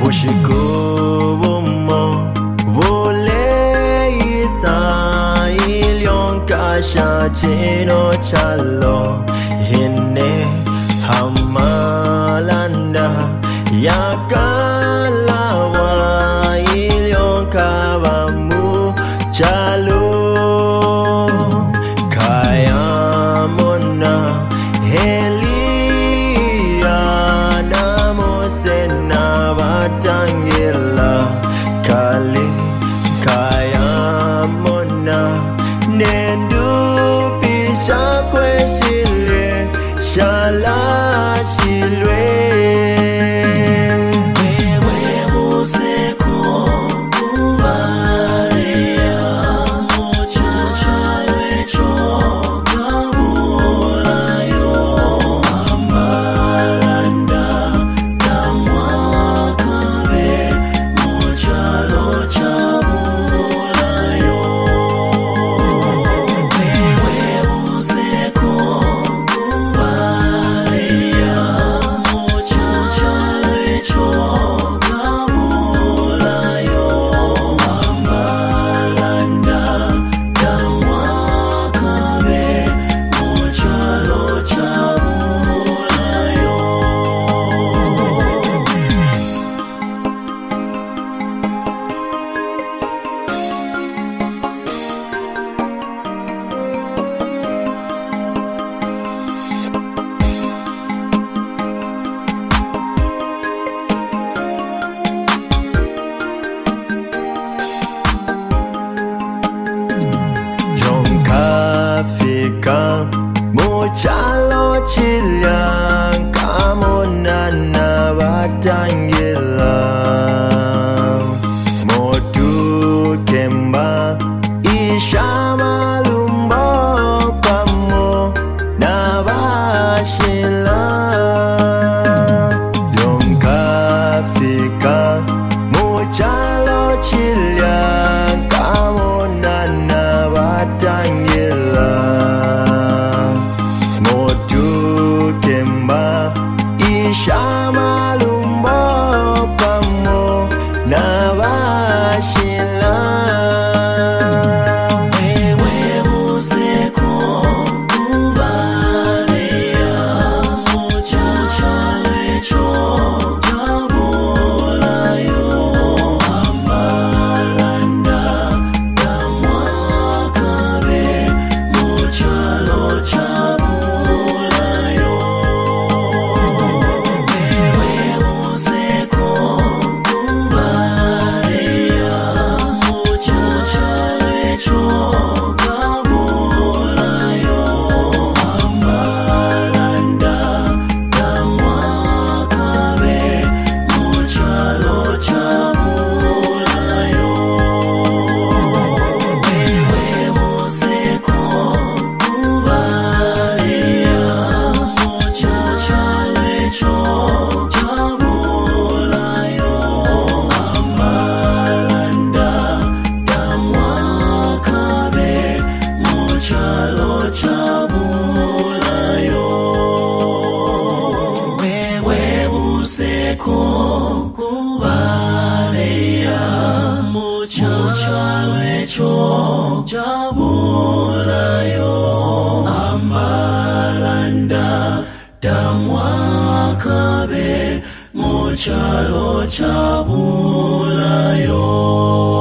Mushikubumo Vole isa ilyon kasha chino chalo Hine hamalanda Yakalawa ilyon kabamu chalo Kaya mona Helia namosena batangila Kali kaya mona Nendu pisha kwesile Shala shilwe Muchalo chilyang kamonana batangila Modu kemba ishama lumbo pamo nabashila Yonkafika muchalo chilyang kamonana batangila Ishama lumbo pamo nabashila Wewe useko kubalea Muchachalecho jabulayo Amalanda damwakabe Muchalo chabulayo Kubalea muchachalecho jabulayo Amalanda damwakabe muchalo chabulayo